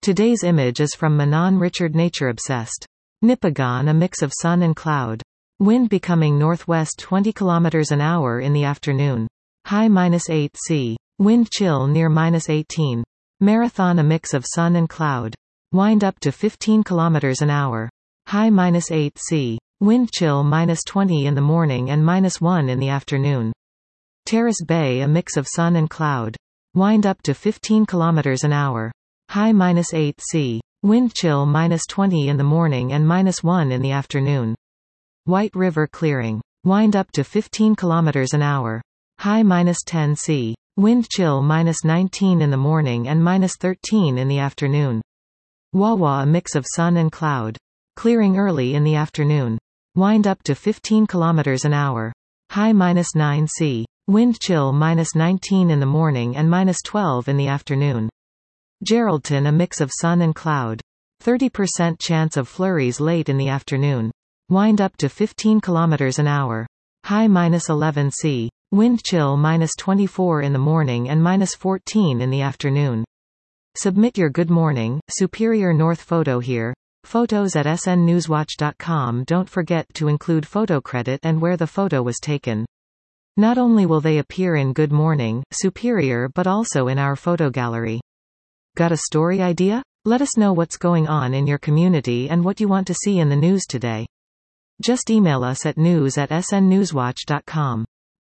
Today's image is from Manon Richard Nature Obsessed. Nipigon, a mix of sun and cloud. Wind becoming northwest 20 km an hour in the afternoon. High -8 C. Wind chill near -18. Marathon, a mix of sun and cloud. Wind up to 15 km an hour. High -8 C. Wind chill -20 in the morning and -1 in the afternoon. Terrace Bay, a mix of sun and cloud. Wind up to 15 km an hour. High -8 C. Wind chill -20 in the morning and -1 in the afternoon. White River Clearing. Wind up to 15 km an hour. High -10 C. Wind chill -19 in the morning and -13 in the afternoon. Wawa, a mix of sun and cloud. Clearing early in the afternoon. Wind up to 15 km an hour. High -9 C. Wind chill -19 in the morning and -12 in the afternoon. Geraldton, a mix of sun and cloud. 30% chance of flurries late in the afternoon. Wind up to 15 km an hour. High -11 C. Wind chill -24 in the morning and -14 in the afternoon. Submit your Good Morning, Superior North photo here. Photos at SNNewsWatch.com. Don't forget to include photo credit and where the photo was taken. Not only will they appear in Good Morning, Superior, but also in our photo gallery. Got a story idea? Let us know what's going on in your community and what you want to see in the news today. Just email us at news@SNNewsWatch.com.